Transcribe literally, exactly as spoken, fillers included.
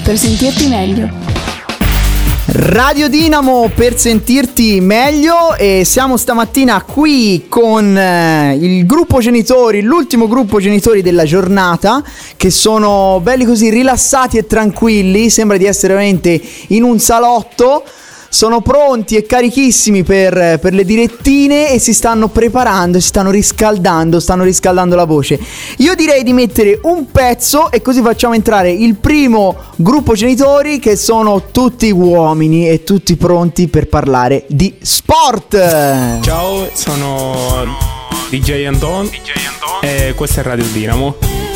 per sentirti meglio. Radio Dinamo per sentirti meglio, e siamo stamattina qui con eh, il gruppo genitori, l'ultimo gruppo genitori della giornata, che sono belli così rilassati e tranquilli, sembra di essere veramente in un salotto. Sono pronti e carichissimi per, per le direttine e si stanno preparando, si stanno riscaldando, stanno riscaldando la voce. Io direi di mettere un pezzo e così facciamo entrare il primo gruppo genitori, che sono tutti uomini e tutti pronti per parlare di sport. Ciao, sono D J Anton e questo è Radio Dinamo.